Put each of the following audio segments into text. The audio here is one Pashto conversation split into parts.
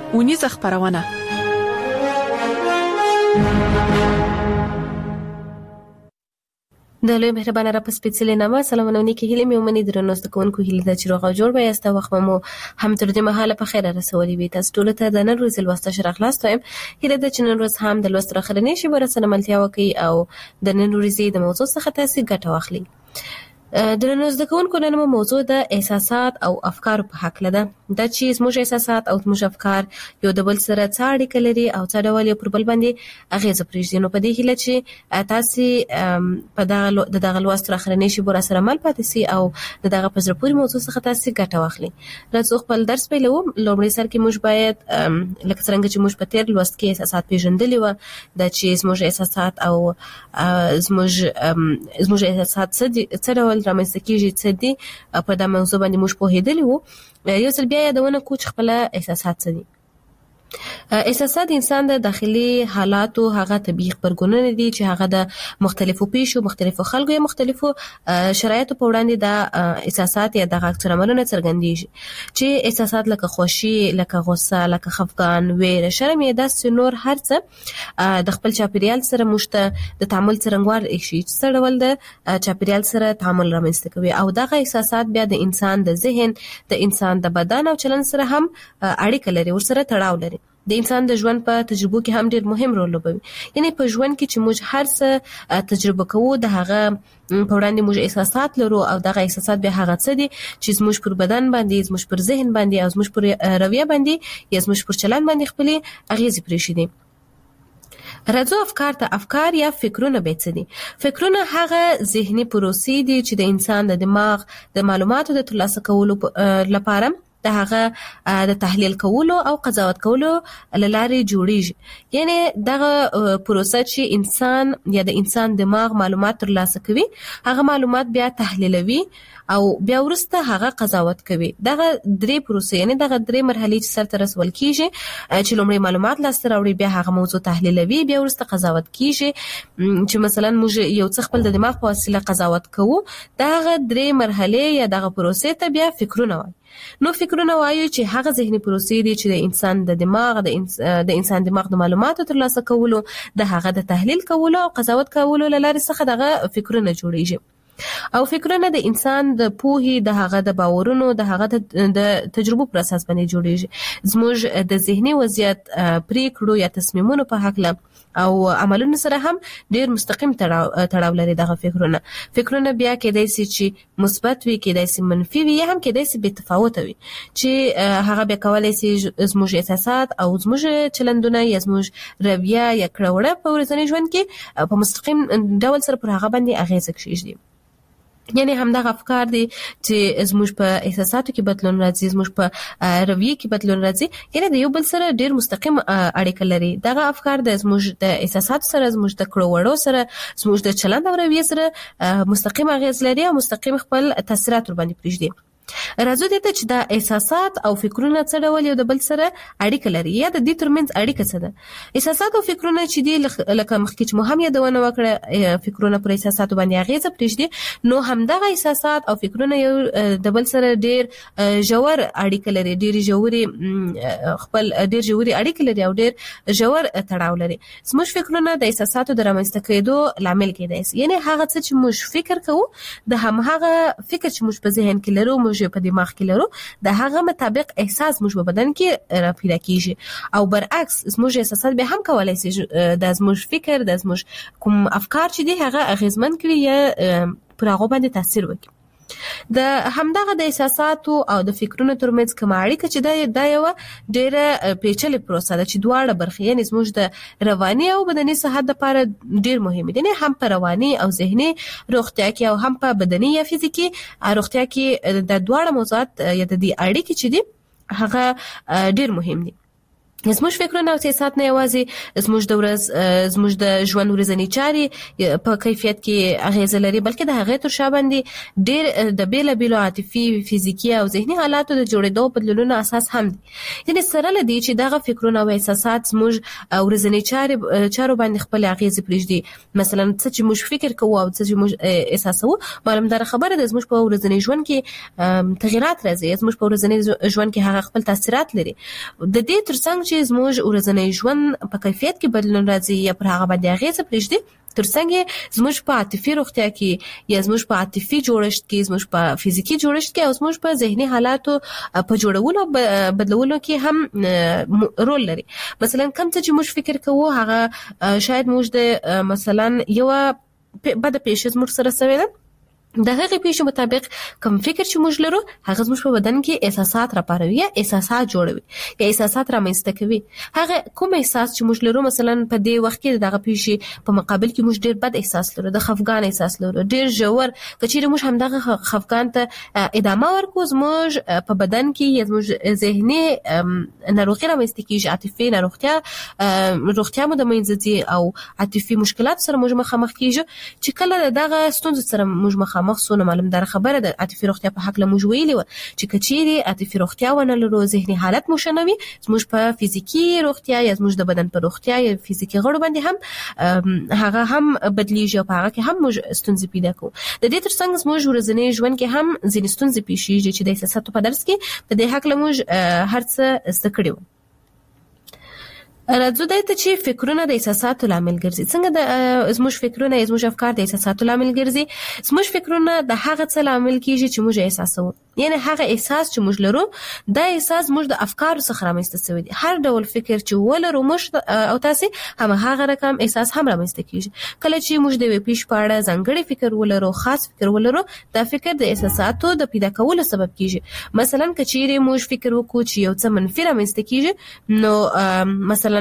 اونیزه خپرونه. د لوی مهربانه را په سپېڅلې نامه سلامونه کې هیله مې ومني درنو زده کوونکو هیله ده چې روغ او جوړ به یاست. وخت مو هم تر دې مهاله په خیر رسولي وي. تاسو ټول ته د نن ورځې لوسته شرح خلاص وایم. هیله ده چې نن ورځ هم د لوست راخرنې شي به سره ملتیا وکړي او د نن ورځې د موضوع څخه تاسو ګټه واخلئ. درنو زده کوونکو نن موضوع د احساسات او افکار په حق لده. دا چې زموږ احساسات او زموږ افکار یو د بل سره څه اړیکه لري او څه ډول یو پر بل باندې اغیزه پرېږدي. نو په دې هیله چې تاسو په دغه لوست راخرنې شي به سره مل پاتې سي او دغه په زړه پورې موضوع څخه تاسو ګټه واخلئ. راځو خپل درس پیلو. لومړی سر کې موږ باید لکه څنګه چې موږ په تیر لوست کې احساسات پیژندلي و، دا چې زموږ احساسات او زموږ احساسات څه ډول رامنځته کیږي، څه دي، په دا موضوع باندې موږ پوهېدلي وو. یو ځل بیا یادونه کوو چې خپل احساسات څه دي. احساسات د انسان د داخلي حالاتو هغه طبيعي خبرګونونه دي چې هغه د مختلفو پیښو، مختلفو خلکو یا مختلفو شرایطو په وړاندې د احساسات یا د عکس العملونو څرګندېږي. چې احساسات لکه خوښي، لکه غوسه، لکه خفګان، ویره، شرم یا داسې نور هر څه د خپل چاپیریال سره موږ ته د تعامل څرنګوار شي چې څه ډول د چاپیریال سره تعامل رامنځته کوي. او دغه احساسات بیا د انسان د ذهن، د انسان د بدن او چلن سره هم اړیکه لري، ورسره تړاو لري. د انسان د ژوند په تجربو کې هم ډېر مهم رول لوبوي. یعنی په ژوند کې چې موږ هر څه تجربه کوو د هغه په وړاندې موږ احساسات لرو او دغه احساسات به هغه څه دي چې زموږ پر بدن باندې، زموږ پر ذهن باندې او زموږ پر رویه باندې یا زموږ پر چلن باندې خپلې اغیزې پرېږدي. راځو افکار ته. افکار یا فکرونه به څه دي؟ فکرونه هغه ذهني پروسې دي چې د انسان د دماغ د معلوماتو د ترلاسه کولو لپاره د هغه د تحلیل کولو او قضاوت کولو لارې جوړیږي. یعنی دغه پروسه چې انسان یا د انسان دماغ معلومات ترلاسه کوي، هغه معلومات بیا تحلیلوي او بیا ورسته هغه قضاوت کوي. دغه درې پروسې، یعنی دغه درې مرحلې چې سره رسول کیږي، چې لومړی معلومات لاسته راوړي، بیا هغه موضوع تحلیلوي، بیا ورسته قضاوت کیږي. چې مثلا موږ یو څه خپل د دماغ په وسیله قضاوت کوو، دغه درې مرحلې یا دغه پروسې ته بیا فکرونه وایي. نو فکرونه وایي چې هغه ذهني پروسې دي چې د انسان د دماغ د انسان دماغ د معلوماتو ترلاسه کولو، د هغه د تحلیل کولو او قضاوت کولو لارې څخه دغه فکرونه جوړیږي. او فکرونه د انسان د پوهې، د هغه د باورونو، د هغه د تجربو پر اساس باندې جوړیږي. زموږ د ذهني وضعیت، پریکړو یا تصمیمونو په حق او عملونو سره هم ډیر مستقیم تړاو لري دغه فکرونه. فکرونه بیا کېدای شي چې مثبت وي، کېدای شي منفي وي، یا هم کېدای شي بې تفاوته وي، چې هغه بیا کولای شي زموږ احساسات او زموږ چلندونه یا زموږ رویه یا کړه وړه په ورځني ژوند کې په مستقیم ډول سره پر هغه باندې اغیزه کېږي. یعنی همدغه افکار دي چې زموږ په احساساتو کې بدلون راځي، زموږ په رویه کې بدلون راځي، یعنی د یو بل سره ډیر مستقیم اړیکه لري. دغه افکار د زموږ د احساساتو سره، زموږ د کړو وړو سره، زموږ د چلند او رویه سره مستقیم اغیز لري او مستقیم خپل تاثیرات ور باندې پرېږدي. راځو دې ته چې دا احساسات او فکرونه څه ډول یو د بل سره اړیکه لري یا د دې ترمنځ اړیکه څه ده. احساسات او فکرونه چې دي لکه مخکې چې مو هم یادونه وکړه، فکرونه پر احساساتو باندې اغیزه پرېږدي. نو همدغه احساسات او فکرونه یو د بل سره ډیر ژور اړیکه لري، ډیر ژورې اړیکه لري او ډیر ژور تړاو لري. زموږ فکرونه د احساساتو د رامنځته کېدو لامل کېدای شي. یعنی هغه څه چې موږ فکر کوو، د همغه فکر چې موږ په ذهن کې لرو، موږ په دماغ کې لرو، د هغه مطابق احساس موږ په بدن کې را پیدا کیږي. او برعکس زموږ احساسات به هم کولای شي د زموږ فکر، د زموږ کوم افکار چې دي هغه اغیزمن کړي یا پر هغه باندې تاثیر وکړي. د همدغه د احساساتو او د فکرونو ترمنځ کومه اړیکه چې دا یو ډیره پیچلې پروسه ده چې دواړه برخې، یعنی زموږ د رواني او بدني صحت لپاره ډیر مهمه دي. هم په رواني او ذهني روغتیا کې او هم په بدني یا فزیکي روغتیا کې د دواړه موضوعات یا د دې اړیکې چې دي هغه ډیر مهم دي. زموږ فکرونه او احساسات نه یوازې زموږ د ژوند ورځنی چارې په کیفیت کې اغیز لري، بلکې د هغې تر شا باندې ډېر د بیلابیلو عاطفي، فزیکي او ذهني حالاتو د جوړېدو بدلونونو اساس هم دي. یعنې سره له دې چې دغه فکرونه او احساسات زموږ ورځنی چارو باندې خپل اغیز پرېږدي، مثلا څه چې موږ فکر کوو او څه چې موږ احساسوو، معلومدار خبره ده زموږ په ورځنی ژوند کې تغیرات راځي، زموږ په ورځنی ژوند کې هغه خپل تاثیرات لري. د دې ترڅنګ چې زموږ ورځنی ژوند په کیفیت کې بدلون راځي یا پر هغه باندې اغیز پرېږدي، ترڅنګ زموږ په عاطفي روغتیا کې یا زموږ په عاطفي جوړښت کې، زموږ په فزیکی جوړښت کې او زموږ په ذهني حالاتو په جوړولو بدلولو کې هم رول لري. مثلا کوم څه چې موږ فکر کوو هغه شاید موږ د مثلا یو بده پیښه زموږ سره شوې ده، د هغې پیښې مطابق کوم فکر چې موږ لرو هغه زموږ په بدن کې احساسات راپاروي یا احساسات جوړوي یا احساسات رامنځته کوي. هغه کوم احساس چې موږ لرو، مثلا په دې وخت کې دغه پیښې په مقابل کې موږ ډېر بد احساس لرو، د خفګان احساس لرو، ډېر ژور، که چیرې موږ همدغه خفګان ته ادامه ورکړو، زموږ په بدن کې یا زموږ ذهني ناروغي رامنځته کېږي، عاطفي روغتیا مو د منځه ځي او عاطفي مشکلات سره موږ مخامخ کېږو. چې کله دغه ستونزو سره موږ مخامخ سو، نو معلومدار خبره ده عاطفي روغتیا په حق له موږ ویلي و چې کچيري عاطفي روغتیا ونه لرو، ذهني حالت مو شنوي، زموږ په فزیکی روغتیا یا زموږ د بدن په روغتیا یا فزیکی غړو باندې هم هغه هم بدلیږي او په هغه کې هم موږ ستونزې پیدا کوو. د دې ترڅنګ زموږ ورځنی ژوند کې هم ځینې ستونزې پیښیږي چې د احساساتو په درس کې په دې حق له موږ هر څه زده کړي وو. راځو دای ته چې فکرونه د احساساتو لامل ګرځي. څنګه زموږ فکرونه یا زموږ افکار د احساساتو لامل ګرځي؟ زموږ فکرونه د هغه څه لامل کیږي چې موږ احساسوو، یعنی هغه احساس چې موږ لرو دا احساس موږ د افکارو څخه رامنځته شوی دی. هر ډول فکر چې ولرو موږ او تاسو هم هغه رقم احساس هم رامنځته کیږي. کله چې موږ د پیښ په اړه ځانګړی فکر ولرو، خاص فکر ولرو، دا فکر د احساساتو د پیدا کولو سبب کیږي. مثلا کچيري موږ فکر وکړو چې یو څه منفي رامنځته کیږي، نو مثلا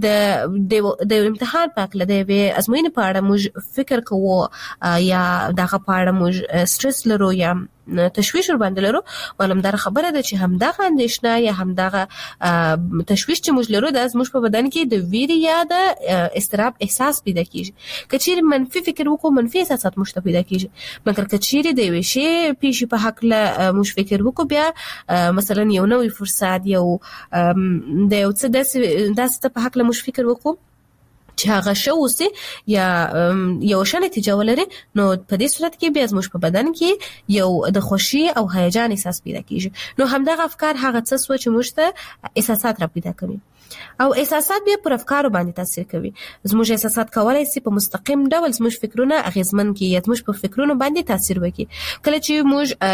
د امتحان په اړه د ازموینې په اړه موږ فکر کوو یا دغه په اړه موږ سټرس لرو یا تشویش ور باندې لرو، معلومدار خبره ده چې همدغه اندېښنه یا همدغه تشویش چې موږ لرو د زموږ په بدن کې د ویرې یا د استراب احساس پیدا کیږي. کچيري منفي فکر وکړو، منفي احساسات موږ ته پیدا کیږي. مګر کچيري د یو شی پیښې په حق له موږ فکر وکړو، بیا مثلا یو نوې فرصت، یو د یو څه داسې په حق له موږ فکر وکړو چې هغه شو وسی یا یو ښه نتیجه ولري، نو په دې صورت کې بیا زموږ په بدن کې یو د خوشي او هیجان احساس پیدا کیږي. نو همدغه افکار هغه څه سوچ موږ ته احساسات را پیدا کوي او احساسات بیا پر افکارو باندې تاثیر کوي. زموږ احساسات کولای شي په مستقیم ډول زموږ فکرونه اغیزمن کړي یا زموږ په فکرونو باندې تاثیر وکړي. کله چې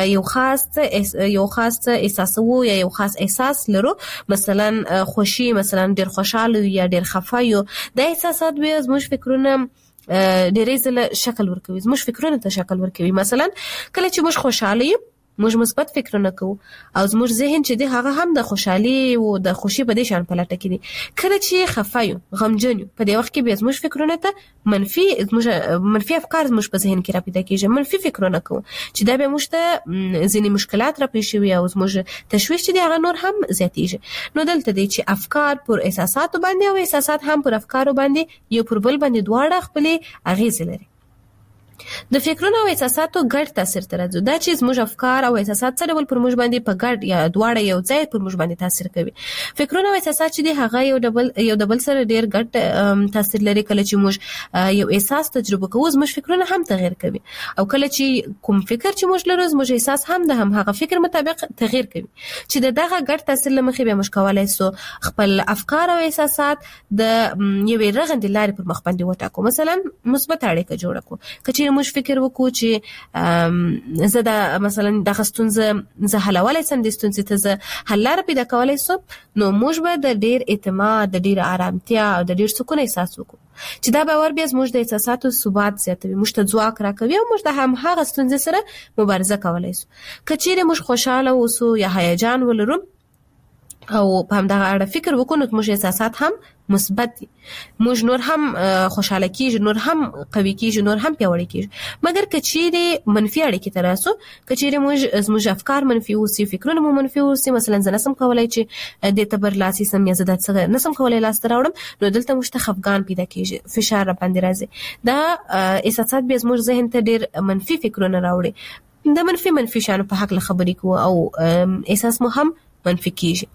موږ یو خاص احساسو یا یو خاص احساس لرو، مثلا خوشي، مثلا ډیر خوشاله یا ډیر خفه یو، د احساسات بیا زموږ فکرونه ډېرې ځله شکل ورکوي، زموږ فکرونه ته شکل ورکوي. مثلا کله چې موږ خوشاله یو، موږ مثبت فکرونه کوو او زموږ ذهن چې دی هغه هم د خوشحالي او د خوشي په دې شان پلټه کې دي. کله چې خفه یو، غمجن یو، په دې وخت کې بیا زموږ فکرونه ته منفي افکار زموږ په ذهن کې را پیدا کېږي، منفي فکرونه کوو چې دا به موږ ته ځینې مشکلات را پیښ شي او زموږ تشویش چې دی هغه نور هم زیاتېږي. نو دلته دی چې افکار پر احساساتو باندې او احساسات هم پر افکارو باندې یو پر بل باندې دواړه خپلې اغیزې لري. د فکرونو او احساساتو ګډ تاثیر تر راځي، دا چې زموږ افکار او احساسات څه ډول پر موږ باندې په ګډ یا دواړه یو ځای پر موږ باندې تاثیر کوي. فکرونه او احساسات چې دي هغه یو د بل سره ډیر ګډ تاثیر لري. کله چې موږ یو احساس تجربه کوو، زموږ فکرونه هم تغیر کوي، او کله چې کوم فکر چې موږ لرو، زموږ احساس هم د هغه فکر مطابق تغیر کوي. چې دغه ګډ تاثیر لمخې به موږ کولای سو خپل افکار او احساسات د یوې رغندې لارې پر مخ باندې وټاکو. مثلا مثبت اړیکه جوړه کړو. کچې موږ فکر وکړو چې زه د مثلا دغه ستونزه زه حلولی سم، د ستونزې ته زه حل لاره پیدا کولی سم، نو موږ به د ډیر اعتماد، د ډیر آرامتیا او د ډیر سکون احساس وکړو چې دا باور بیا زموږ د احساساتو ثبات زیاتوي، موږ ته ځواک راکوي او موږ د هماغه ستونزې سره مبارزه کولی سو. که چیرې موږ خوشحاله اوسو یا هیجان ولرو، او په همدغه اړه فکر وکړو نو موږ احساسات هم مثبت دي، موږ نور هم خوشاله کیږو، نور هم قوي کیږو، نور هم پیاوړي کیږو. مګر کچېری منفي اړیکې تراسو، کچېری موږ افکار منفي اوسي، فکرونه مو منفي اوسي، مثلا زه نسم کولای چې د تبر لاسي سم یا زده څنګه نسم کولای لاس تراوړم، نو دلته موږ ته خفګان پیدا کیږي، فشار را باندې راځي. دا احساسات به زموږ ذهن ته ډېر منفي فکرونه راوړي، د منفي شانو په حق خبرې کوو او احساس مو هم منفي کیږي.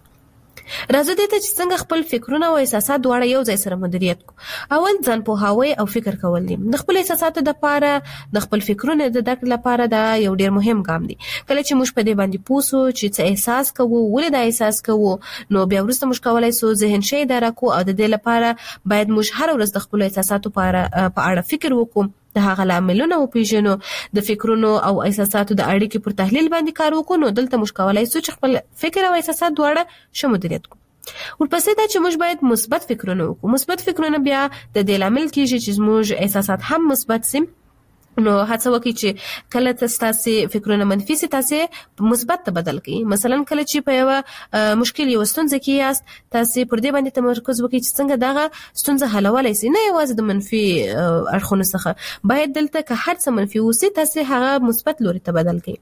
راځو دې ته چې څنګه خپل فکرونه او احساسات دواړه یو ځای سره مدیریت کو. اول ځان پوهاوی او فکر کول دي. د خپل احساساتو د لپاره، د خپل فکرونو د درک لپاره دا یو ډیر مهم ګام دی. کله چې موږ په دې باندې پوسو چې څه احساس کوو، ولې دا احساس کوو، نو بیا وروسته موږ کولای سو ذهن شي اداره کو او د دې لپاره باید موږ هر ورځ د خپل احساساتو په اړه فکر وکړو، د هغه عاملونه او پیژنو، د فکرونو او احساساتو د اړیکې پر تحلیل باندې کار وکړو، نو دلته موږ کولای سو چې خپل فکر او احساسات دواړه ښه مدیریت کړو. ورپسې دا چې موږ باید مثبت فکرونه وکړو. مثبت فکرونه بیا د دې لامل کیږي چې موږ احساسات هم مثبت سي. نو هڅه وکړئ چې کله تاسو فکرونه منفي سي تاسو مثبت ته بدل کړئ. مثلا کله چې په یو مشکل یو ستونزه کې یاست، تاسو پر دې باندې تمرکز وکړئ چې څنګه دغه ستونزه حلولای شئ، نه یوازې د منفي اړخونو څخه. باید دلته که هر څه منفي وسی تاسو هغه مثبت لوري ته بدل کړئ.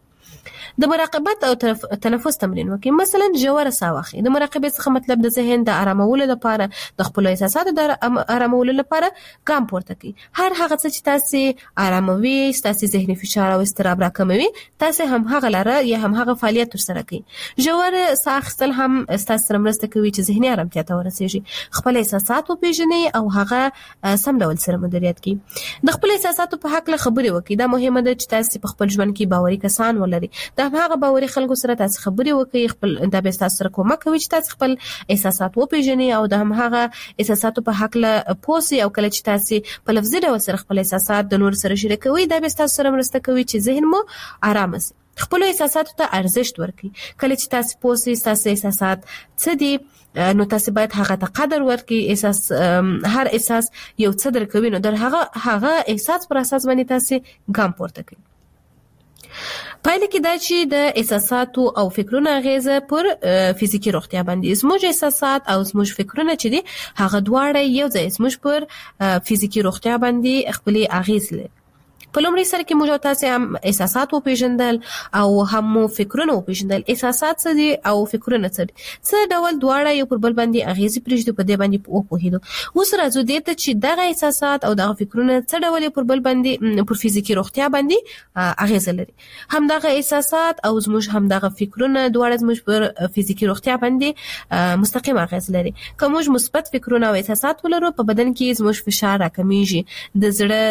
د مراقبت او تنفس تمرین وکړئ. مثلا ژوره ساه واخلئ. د مراقبې څخه مطلب د ذهن د آرامولو لپاره، د خپل احساساتو د آرامولو لپاره ګام پورته کړئ. هر هغه څه چې تاسو آراموي، تاسو ذهني فشار او اضطراب راکموي، تاسو هم هغه لاره یا هم هغه فعالیت ترسره کړئ. ژوره ساه اخیستل هم تاسو سره مرسته کوي چې ذهني آرامتیا ته ورسیږي. خپل احساسات وپېژنئ او هغه سم ډول سره مدیریت کړئ. د خپل احساساتو په حق له خبرې وکړئ. دا مهمه ده چې تاسو په خپل ژوند کې باوري کسان ولرئ. دا هغه باوري خلکو سره تاسو خبرې وکړئ، خپل دا به تاسو سره کومک کوي چې تاسو خپل احساسات وپېژنئ او د هغه احساساتو په حق له پوسي. او کله چې تاسو په لفظي ډول سره خپل احساسات د نور سره شریکوي، دا به تاسو سره مرسته کوي چې ذهن مو آرام شي. خپل احساساتو ته ارزښت ورکړئ. کله چې تاسو پوسي تاسو احساسات څه دي، نو تاسو باید هغه ته قدر ورکړئ. هر احساس یو څه درکوي، نو در هغه احساس پر اساس باندې تاسو ګام پورته کړئ. پایله کې دا چې د احساساتو او فکرونو اغیزه پر فزیکی روغتیا باندې، زموږ احساسات او زموږ فکرونه چې دي هغه دواړه یو ځای زموږ پر فزیکی روغتیا باندې خپل اغیز لري. په لومړي سره کې موږ تاسو هم احساسات وپېژندل او هم فکرونه وپېژندل. احساسات څه دي او فکرونه څه دي، څه ډول دواړه یو پر بل باندې اغیزې پرېږدي، په دې باندې وپوهېدو. اوس راځو دې ته چې دغه احساسات او دغه فکرونه څه ډول پر بل باندې پر فزیکی روغتیا باندې اغیزه لري. هم دغه احساسات او زموږ هم دغه فکرونه دواړه زموږ پر فزیکی روغتیا باندې مستقیم اغیز لري. که موږ مثبت فکرونه او احساسات ولرو، په بدن کې زموږ فشار راکمیږي، د زړه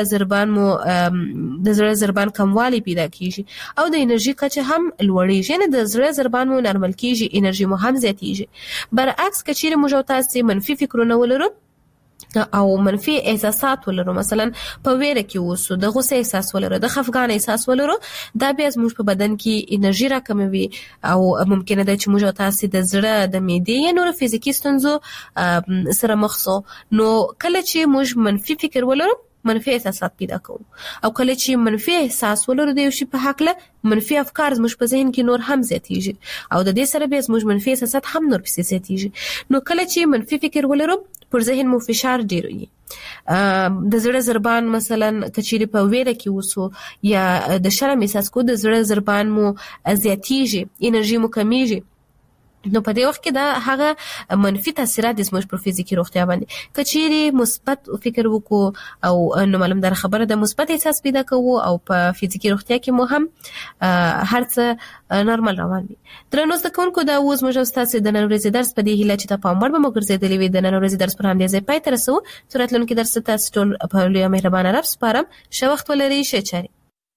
ضربان کموالی پیدا کیږي او د انرژي کچه هم لوړیږي. نه د زړه ضربان مو نرمل کیږي، انرژي مو هم زیاتیږي. برعکس کچیر موږ تاسو منفي فکرونه ولرو او منفي احساسات ولرو، مثلا په ویره کې اوسو، د غوسه احساس ولرو، د خفګان احساس ولرو، دا بیا زموږ په بدن کې انرژي راکموي او ممکنه ده چې موږ تاسو د زړه، د معدې یا نور فزیکی ستونزو سره مخ شو. نو کله چې موږ منفي فکر ولرو، منفي احساسات پیدا کوو، او کله چې منفي احساس ولرو د یو شي په حق له منفي افکار زموږ په ذهن کې نور هم زیاتیږي او د دې سره به زموږ منفي احساسات هم نور پسې زیاتیږي. نو کله چې منفي فکر ولرو، پر ذهن مو فشار ډیر وي، د زړه ضربان مثلا کچېری په ویره کې وسو یا د شرم احساس کو، د زړه ضربان مو زیاتیږي، انرژي مو کمیږي. نو په دې وخت کې دا هغه منفي تاثیرات د زموږ پر فزیکی روغتیا باندې. کچېری مثبت فکر وکړو او نو معلوم در خبره د مثبت احساس پیدا کوو او په فزیکی روغتیا کې مو هم هر څه نورمال روان وي. درنو زده کوونکو، دا اوس موږ تاسو د نن ورځې درس په دې هیله چې تاسو پاموړ به مو ګرځېدلی وي. د نن ورځې درس پر همدې ځای پای ته رسوو. چې راتلونکي درس تاسو ټول په لوی مهربانه رب سپارم. ښه وخت ولرئ. ښه چاري.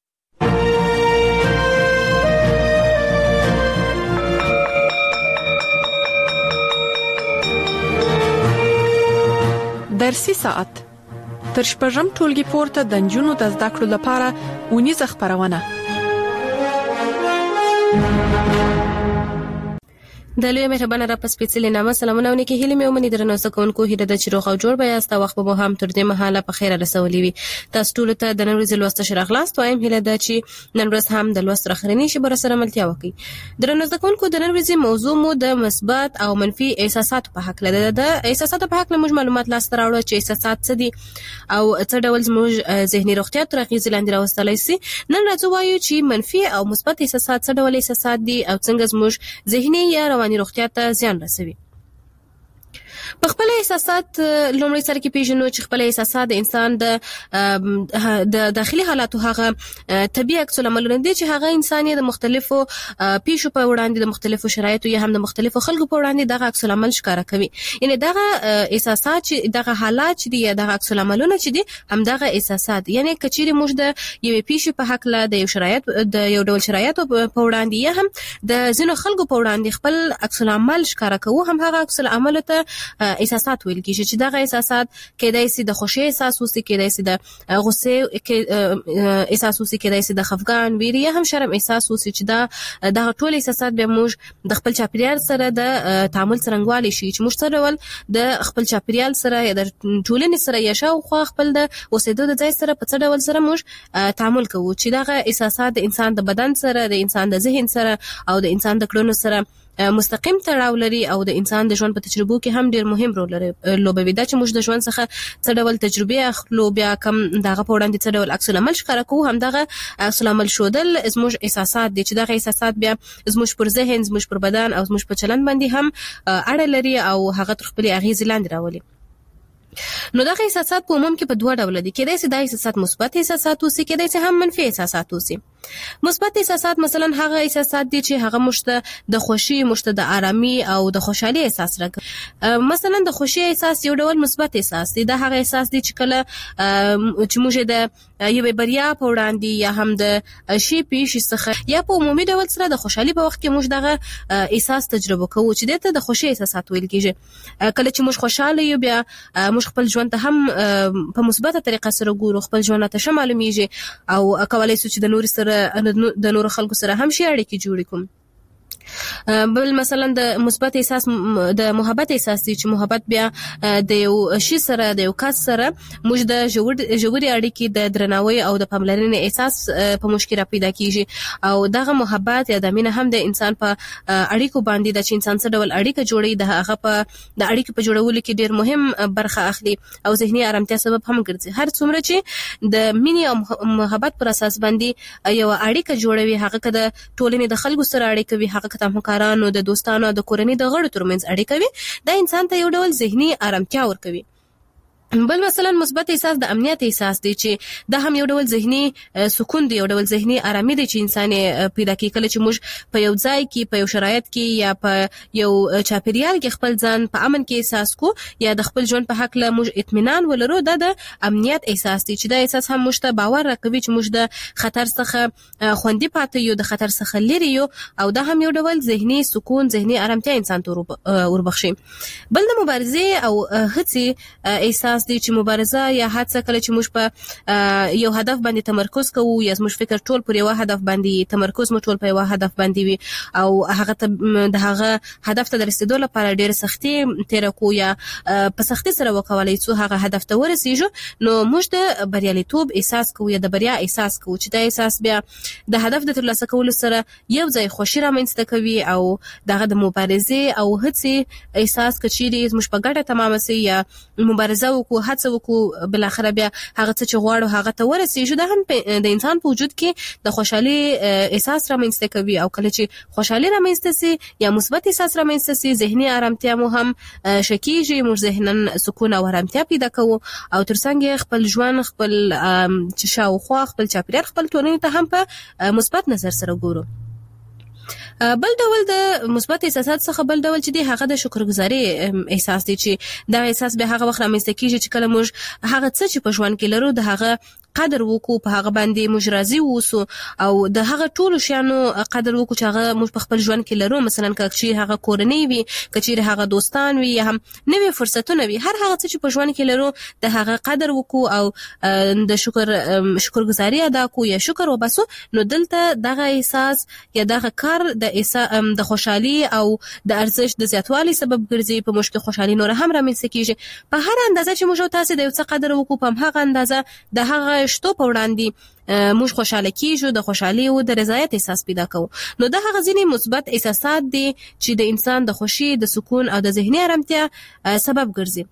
درسي ساعت تر شپږم ټولګي پورته د نجونو د زده کړو لپاره ونیزه خبرونه. د لوی مهربانه را پس پیڅلې نامه سلامونه ونکي هلي مې ومني درنو سکونکو هیله د چروغ او جوړ بیا است وخت به هم تر دې مهاله په خیره رسولې وي. تاسو ټول ته د نن ورځې لوست شرغلاست وایم هیله ده چې نن ورځ هم د لوست راخرنی شي بر سره ملتیا وکړي. درنو سکونکو د نن ورځې موضوع مو د مثبت او منفي احساسات په حق لده. د احساسات په حق له موږ معلومات لاس راوړو چې احساسات څه دي او څه ډول زموږ ذهني روغتیا تر اغیز لاندې راوستلای شي. نن راځو وایو چې منفي او مثبت احساسات څه ډول احساسات دي او څنګه زموږ ذهني یا رواني روغتیا ته زیان رسوي. په خپل احساسات لومړی سره کې پیژنو چې خپل احساسات د انسان د داخلي حالاتو هغه طبيعي عکس العملونه دي چې هغه انسان د مختلفو پیښو په وړاندې د مختلفو شرایطو یا هم د مختلفو خلکو په وړاندې دغه عکس العمل ښکارا کوي. یعنی دغه احساسات چې دغه حالات چې دي یا دغه عکس العملونه چې دي هم دغه احساسات یعنی کچېری موږ د یوې پیښې په حق له د یو شرایط د یو ډول شرایطو په وړاندې یا هم د ځینو خلکو په وړاندې خپل عکس العمل ښکارا کوو هم هغه عکس العمل ته احساسات ویل کیږي چې دغه احساسات کېدای شي د خوشي احساس وسی کېدای شي د غصه احساس وسی کېدای شي د خفګان ویری یا هم شرم احساس وسی چې دا ټول احساسات به موږ د خپل چاپیریال سره د تعامل څرنګوالي شي چې موږ سره ول د خپل چاپیریال سره یا د ټولنې سره یا شاوخوا خپل د اوسېدو د ځای سره په څه ډول سره موږ تعامل کوو چې دغه احساسات د انسان د بدن سره د انسان د ذهن سره او د انسان د کړنو سره مستقیم تړاو لري او د انسان د ژوند په تجربو کې هم ډیر مهم رول لوبوي. دا چې موږ د ژوند څخه څه ډول تجربه اخلو بیا کم دغه په وړاندې څه ډول عکس العمل ښکارا کوو هم دغه عکس العمل شودل زموږ احساسات دي چې دغه احساسات بیا زموږ پر ذهن زموږ پر بدن او زموږ په چلن باندې هم اړه لري او هغه تر خپل اغیز لاندې راولي. نو دغه احساسات په عموم کې په دوه ډول دي. کېدای شي د احساسات مثبت احساسات وسی کېدای شي هم منفي احساسات وسی. مثبت احساسات مثلا هغه احساسات دي چې هغه مشته د خوشي مشته د آرامي او د خوشحالي احساس راکړي. مثلا د خوشي احساس یو ډول مثبت احساس دی. دا هغه احساس دی چې کله چې موږ د یوې بریا په وړاندې یا هم د شی پیښې څخه یا په عمومي ډول سره د خوشحالي په وخت کې موږ دغه احساس تجربه کوو چې دته د خوشي احساسات ویل کېږي. کله چې موږ خوشاله یو بیا موږ خپل ژوند ته هم په مثبته طریقه سره ګورو خپل ژوند ته ښه معلومیږي او کولای شو چې د نور سره د نور خلکو سره هم شي اړیکې جوړې کوم. بل مثلا د مثبت احساس د محبت احساس دي چې محبت بیا د یو شي سره د یو کس سره موږ د ژورې اړیکې د درناوي او د پاملرنې احساس په مشکل را پیدا کیږي او دغه محبت یا د مینه هم د انسان په اړیکو باندې د چې انسان سره ډول اړیکه جوړي د هغه په د اړیکې په جوړولو کې ډیر مهم برخه اخلي او ذهني آرامتیا سبب هم ګرځي. هر څومره چې د مینې او محبت پر اساس باندې یو اړیکه جوړوي هغه کده ټولنې د خلکو سره اړیکه وي هغه د همکارانو د دوستانو د کورنۍ د غړو ترمنځ اړیکه وي دا انسان ته یو ډول ذهني آرامتیا ورکوي. بل مثلا مثبت احساس د امنیت احساس دی چې دا هم یو ډول ذهني سکون دی یو ډول ذهني آرامي دی چې انسان پیدا کوي کله چې موږ په یو ځای کې په یو شرایط کې یا په یو چاپیریال کې خپل ځان په امن کې احساس کو یا د خپل ژوند په حق له موږ اطمینان ولرو دا د امنیت احساس دی چې دا احساس هم موږ ته باور راکوي چې موږ د خطر څخه خوندي پاتې یو د خطر څخه لري یو او دا هم یو ډول ذهني سکون ذهني آرامتیا انسان ته وربخشي. بل د مبارزه او هڅې احساس دي چې مبارزه یا هڅه کله چې موږ په یو هدف باندې تمرکز کوو یا موږ فکر ټول پر یو هدف باندې تمرکز مو ټول په یو هدف باندې وي او هغه د هغه هدف ته رسیدو لپاره ډېر سختي تیر کو یا په سختي سره وکولای شو هغه هدف ته ورسیږو نو موږ د بریالیتوب احساس کوو یا د بریا احساس کوو چې دا احساس بیا د هدف د ترلاسه کولو سره یو ځای خوشی رامنځته کوي او دغه د مبارزه او هڅې احساس کچېری موږ په ګډه تمام سي یا مبارزه وکړو هڅه وکړو بل اخر بیا هغه څه چې غواړو هغه ته ورسیږو دا هم د انسان په وجود کې د خوشحالي احساس رامنځته کوي او کله چې خوشحالي رامنځته سي یا مثبت احساس رامنځته سي ذهني آرامتیا مو هم شکیږي موږ ذهنن سکون او آرامتیا پیدا کوو او ترڅنګ خپل ژوند خپل شاوخوا خپل چاپیریال خپل ټولنې ته هم په مثبت نظر سره ګورو. بل ډول د مثبت احساسات څخه بل ډول چې دی هغه د شکرګزاري احساس دی چې دا احساس به هغه وخت رامنځته کیږي چې کله موږ هغه څه چې په ژوند کې لرو د هغه قدر وکړو په هغه باندې موږ راضي اوسو او د هغه ټولو شیانو قدر وکړو چې هغه موږ په خپل ژوند کې لرو. مثلا کچې هغه کورنۍ وي، کچې هغه دوستان وي، یا هم نوې فرصتونه وي، هر هغه څه چې په ژوند کې لرو د هغه قدر وکړو او د شکرګزاري ادا کړو یا شکر وباسو. نو دلته دغه احساس یا دغه کار د خوشحالي او د ارزښت د زیاتوالي سبب ګرځي. په موږ کې خوشحالي نور هم رامنځته کیږي. په هر اندازه چې موږ تاسو د یو څه قدر وکړو په هغه اندازه د هغه شتو په وړاندې موږ خوشاله کیږو، د خوشحالي او د رضایت احساس پیدا کوو. نو دا هغه ځینې مثبت احساسات دي چې د انسان د خوشي، د سکون او د ذهني آرامتیا سبب ګرځي.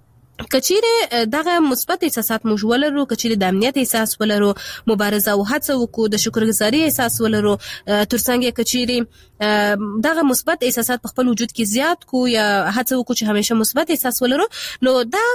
کچیره دغه مثبت احساسات موږ ولرو، کچیره د امنیت احساس ولرو، مبارزه او هڅه وکړو، د شکرګزاري احساس ولرو، ترڅنګ کچیره دغه مثبت احساسات په خپل وجود کې زیات کو یا هڅه وکړو چې همیشه مثبت احساس ولرو. نو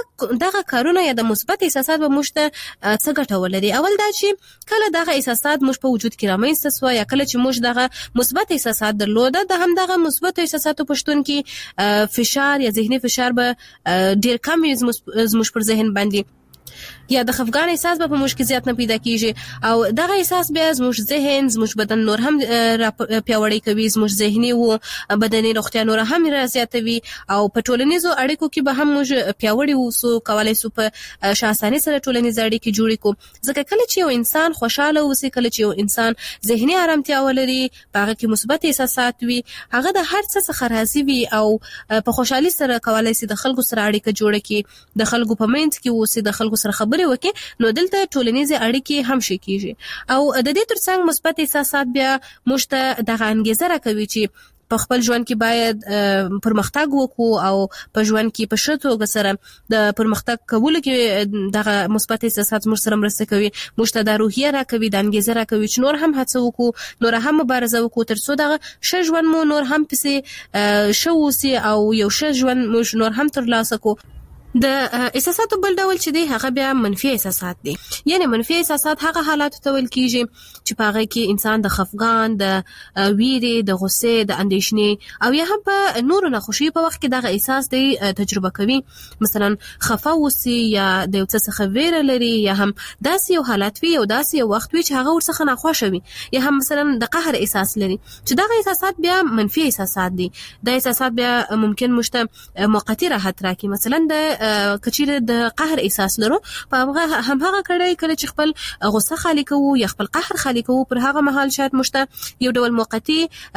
دغه کارونه یا د مثبت احساسات به موږ ته څه ګټه ولري. اول دا چې کله دغه احساسات موږ په وجود کې رامنځته شو یا کله چې موږ دغه مثبت احساسات درلوده، د هم دغه مثبت احساساتو پښتون کې فشار یا ذهني فشار به ډیر کم وي زموږ پر ذهن باندې، یا د خفګان احساس به په موږ کې زیات نه پیدا کیږي. او دغه احساس بیا زموږ ذهن، زموږ بدن نور هم پیاوړی کوي، زموږ ذهني او بدني روغتیا نور هم زیاتوي. او په ټولنیزو اړیکو کې به هم موږ پیاوړي اوسو، کولای شو په شاساني سره ټولنیز اړیکې جوړې کو. ځکه کله چې یو انسان خوشاله اوسي، کله چې یو انسان ذهني آرامتیا ولري، هغه کې مثبت احساسات وي، هغه د هر څه څخه راضي وي او په خوشحالي سره کولای شي د خلکو سره اړیکه جوړه کړي، د خلکو په منځ کې اوسي، د خلکو سره خبرې وکړي. نو دلته ټولنیزه اړیکې هم شي کیږي. او د دې ترڅنګ مثبت احساسات بیا موږ ته دغه انګیزه راکوي چې په خپل ژوند کې باید پرمختګ وکړو او په ژوند کې په ښه توګه سره د پرمختګ کولو کې دغه مثبت احساسات موږ سره مرسته کوي. موږ ته د روحیه راکوي، د انګیزه راکوي چې نور هم هڅه وکړو، نور هم مبارزه وکړو، ترڅو دغه ښه ژوند مو نور هم پسې ښه اوسي او یو ښه ژوند موږ نور هم ترلاسه کړو. د احساساتو بل ډول چې دی هغه بیا منفي احساسات دي. یعنی منفي احساسات هغه حالات ته ویل کیږي چې په هغه کې انسان د خفګان، د ویرې، د غصې، د اندېښنې او یا هم په نورو ناخوشي په وخت کې دغه احساس دی تجربه کوي. مثلا خفه اوسي یا د یو څه څخه ویره لري، یا هم داسې یو حالت وي او داسې یو وخت وي چې هغه ورڅخه ناخوښه وي، یا هم مثلا د قهر احساس لري، چې دغه احساسات بیا منفي احساسات دي. د احساسات بیا ممکن مشته موقتی راحت راکړي. مثلا د کچیره د قهر احساس لرو، په هم هغه کله چې خپل غصه خالی کوو یا خپل قهر خالی کوو، پر هغه مهال شاید مشته یو ډول موقتی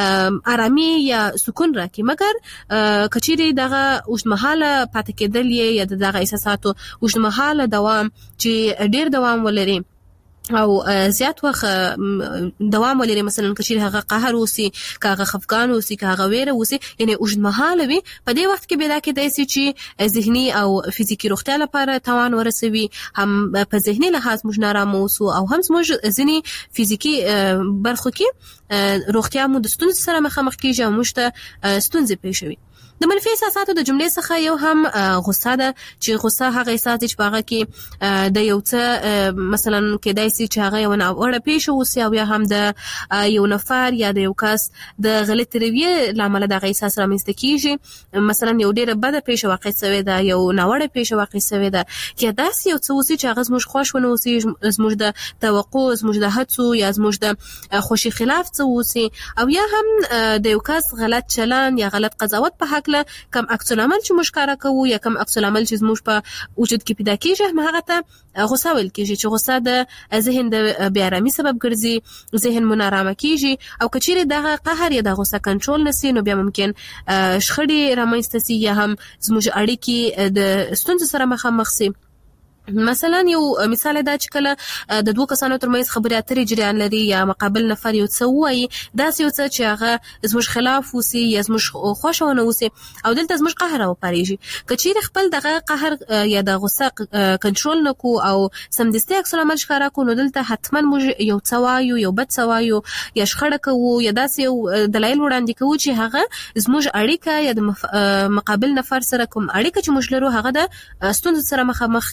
آرامي یا سکون راکړي. مګر کچیره دغه اوږدمهاله پاتې کېدل یا دغه احساساتو اوږدمهاله دوام چې ډیر دوام ولري او زیات وخت دوام ولري، مثلا کچیر هغه قهر اوسي، کاغه خفقان اوسي، کاغه ویره اوسي، یعنی اوږدمهاله وي، په دې وخت کې به دا کېدای شي چې ذهني او فزیکی روغتیا لپاره تاوان ورسوي. هم په ذهني لحاظ موږ نارامه اوسو او هم موږ ځینې فزیکی برخو کې روغتیا مو د ستونزې سره مخامخ کیږي او موږ ته ستونزې پیښوي. د منفي احساساتو د جملې څخه یو هم غصه ده، چې غصه هغه احساس دی چې په هغه کې د یو څه مثلا کېدای شي چې هغه یو ناوړه پیښه وشي او یا هم د یو نفر یا د یو کس د غلط رویې لامل دغه احساس رامنځته کیږي. مثلا یو ډیره بده پیښه واقع شوې ده، یو ناوړه پیښه واقع شوې ده، یا داسې یو څه وشي چې هغه زموږ خوښ ونه وشي، زموږ د توقع، زموږ د هڅو یا زموږ د خوشي خلاف څه وشي، او یا هم د یو کس غلط چلن یا غلط قضاوت په حق کم عکس العمل چې موږ کار کوو یا کم عکس العمل چې زموږ په وجود کې پیدا کیږي، هغه ته غصه ویل کیږي. چې غصه د ذهن د بې آرامي سبب ګرځي، ذهن مو نارامه کیږي، او کچېرې دغه قهر یا د غصه کنټرول نشي، نو بیا ممکن شخړې رامنځته شي یا هم زموږ اړیکې د ستونزو سره مخامخ شي. مثلا یو مثال دا چې کله د دوه کسانو ترمنځ خبرې اترې جریان لري یا مقابل نفر یو څه وایي، داسې یو څه چې هغه زموږ خلاف وسی یا زموږ خوښه ونه وسی او دلته زموږ قهر راوپارېږي. که چیرې خپل دغه قهر یا د غصه کنټرول نکو او سمدستي عکس العمل ښکاره کړو، نو دلته حتما موږ یو څه وایو، یو بد څه وایو یا شخړه کوو یا داسې یو دلایل وړاندې کوو چې هغه زموږ اړیکه یا د مقابل نفر سره کوم اړیکه چې موږ لرو هغه د ستونزو سره مخامخ کی یا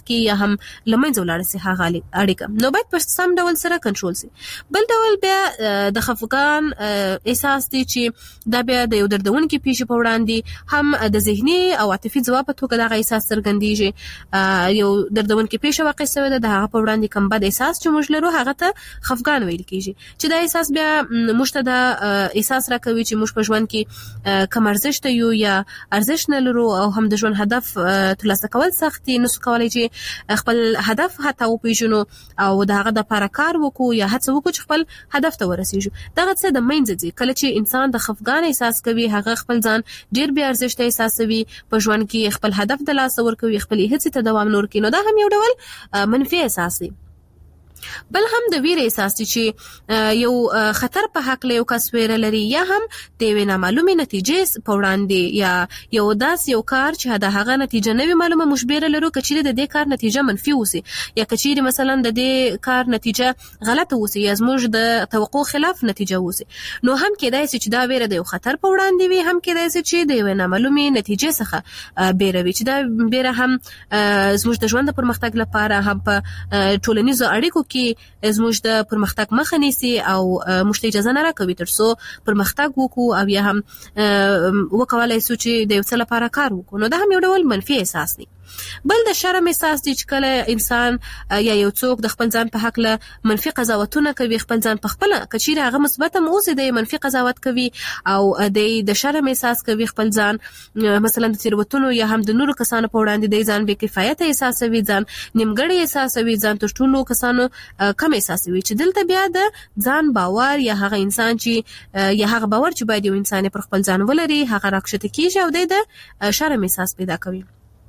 هم لمنځه ولاړ سي هغه اړیکه. نو باید په سم ډول سره کنټرول سي. بل ډول بیا د خفګان احساس دی چې دا بیا د یو دردونکي پیښې په وړاندې هم د ذهني او عاطفي ځواب په توګه دغه احساس څرګندېږي. یو دردونکي پیښه واقع شوې ده د هغه په وړاندې کوم بد احساس چې موږ لرو هغه ته خفګان ویل کېږي چې دا احساس بیا موږ ته د احساس راکوي چې موږ په ژوند کې کم ارزښت یو یا ارزښت نه لرو او هم د ژوند هدف ترلاسه کول سخت دي. نو کولای چې خپل هدف حتی وپېژنو او د هغه لپاره کار وکړو یا هڅه وکړو چې خپل هدف ته ورسېږو. دغه څه د منځه ځي. کله چې انسان د خفګان احساس کوي هغه خپل ځان ډېر بې ارزښته احساسوي، په ژوند کې خپل هدف د لاسه ورکوي، خپل هڅې ته دوام نه ورکوي. نو دا هم یو ډول منفي احساس دی. بل هم د ویر احساس دی چې یو خطر په حق له یو کس ویره لري یا هم د یوې نامعلومې نتیجې په وړاندې یا یو داسې یو کار چې د هغه نتیجه نه وي معلومه موږ بیره لرو کچېرې د دې کار نتیجه منفي وسی یا کچېرې مثلا د دې کار نتیجه غلطه وسی یا زموږ د توقع خلاف نتیجه وسی. نو هم کېدای شي چې دا ویره د یو خطر په وړاندې وي، هم کېدای شي چې د یوې نامعلومې نتیجې څخه بیره وي چې دا بیره هم زموږ د ژوند د پرمختګ لپاره هم په ټولنیزو اړیکو کې زموږ د پرمختګ مخه نیسي او موږ ته اجازه نه راکوي ترڅو پرمختګ وکړو او یا هم وکولای شو چې د یو څه لپاره کار وکړو. نو دا هم یو ډول منفي احساس دی. بل د شرم احساس دی چې کله انسان یا یو څوک د خپل ځان په حق له منفي قضاوتونه کوي، خپل ځان په خپل کچیره هغه مثبت هم اوسي د منفي قضاوت کوي او د شرم احساس کوي، خپل ځان مثلا د تیروتنو یا هم د نورو کسانو په وړاندې د ځان بې کفایت احساسوي، ځان نیمګړی احساسوي، ځان تر ټولو کسانو کم احساسوي چې دلته بیا د ځان باور یا هغه انسان چې یا هغه باور چې باید یو انسان پر خپل ځان ولري هغه راکښته کیږي او د شرم احساس پیدا کوي.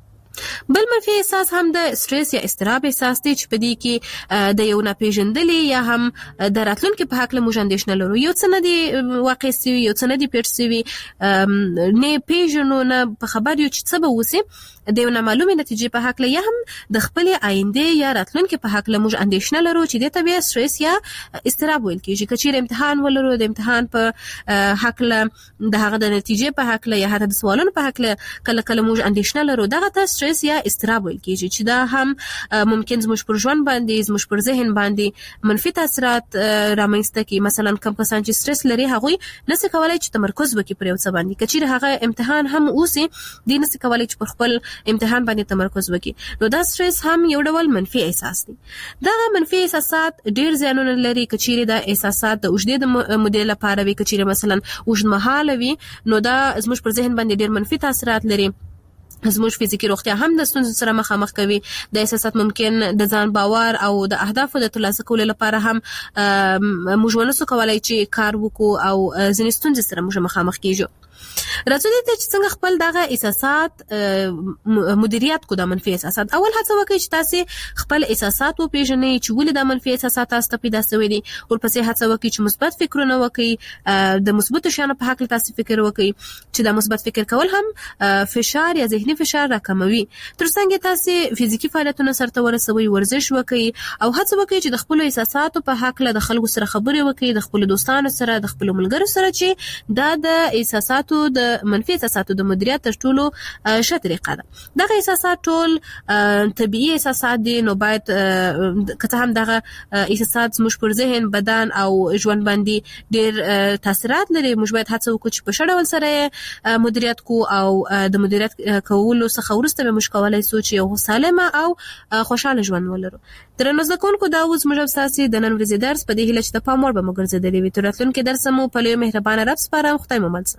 بل منفي احساس هم د سټرس یا اضطراب احساس دی چې په دې کې د یو ناپېژندلي یا هم د راتلونکي په حق له موږ اندېښنه لرو. یو څه نه دی واقع سوي، یو څه نه دی پېښ سوي، نه پېژنو، نه په خبر یو چې څه به وسي، د یو نامعلومې نتیجې په حق له یا هم د خپلې آینده یا راتلونکي په حق له موږ اندېښنه لرو چې دې ته بیا سټرس یا اضطراب ویل کېږي. که چېرې امتحان ولرو د امتحان په حق له د هغه د نتیجې په حق له یا حتی د سوالونو په حق له کله کله موږ اندېښنه لرو، دغه ته سټرس یا اضطراب ویل کېږي چې دا هم ممکن زموږ پر ژوند باندې زموږ پر ذهن باندې منفي تاثیرات رامنځته کړي. مثلا کوم کسان چې سټرس لري هغوی نشي کولای چې تمرکز وکړي پر یو څه باندې، که چېرې هغه امتحان هم اوسي دی نشي کولای چې پر خپل امتحان باندې تمرکز وکړي. نو دا سټرس هم یو ډول منفي احساس دی. دا منفي احساسات ډېر زیانونه لري. که چېرې دا احساسات د اوږدې مودې لپاره وي، که چېرې مثلا اوږدمهاله وي، نو دا زموږ پر ذهن باندې ډېر منفي تاثیرات لري. زموږ فزیکي روغتیا هم د ستونزو سره مخامخ کوي. د احساسات ممکن د ځان باور او د اهدافو د ترلاسه کولو لپاره هم موږ ونشو کولای چې کار وکړو او ځینې ستونزې سره موږ مخامخ کیږو. راځو دې ته چې څنګه خپل دغه احساسات مدیریت کو د منفي احساسات. اول هڅه وکړئ چې تاسو خپل احساسات وپېژنئ چې ولې د منفي احساسات تاسو پیدا شوي دي. ورپسې هڅه وکړئ چې مثبت فکرونه وکړئ، د مثبتو شیانو په حق تاسو فکر وکړئ چې د مثبت فکر کول هم فشار یا ذهني فشار راکموي. ترڅنګ تاسو فزیکی فعالیتونه سره ورسوي، ورزش وکړئ او هڅه وکړئ چې د خپل احساساتو په حق له خلکو سره خبرې وکړئ، د خپل دوستانو سره، د خپل ملګرو سره، چې دا د احساساتو د منفي احساساتو د مدیریت تر ټولو ښه طریقه ده. دغه احساسات ټول طبیعي احساسات دي، نو باید که څه هم دغه احساسات زموږ پر ذهن، بدن او ژوند باندې ډېر تاثیرات لري، موږ باید هڅه وکړو چې په ښه ډول سره مدیریت کو او د مدیریت کولو څخه وروسته به موږ کولی شو چې یو سالمه او خوشحاله ژوند ولرو. درنو زده کوونکو، دا اوس موږ ستاسو د نن ورځې درس په دې هیله چې د پام وړ به مو ګرځېدلی وي. تر راتلونکي درسه مو په لوی مهربانه رب سپارم. خدای مو مل شه.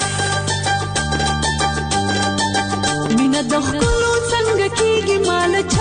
د خپلو څنګه کېږي مال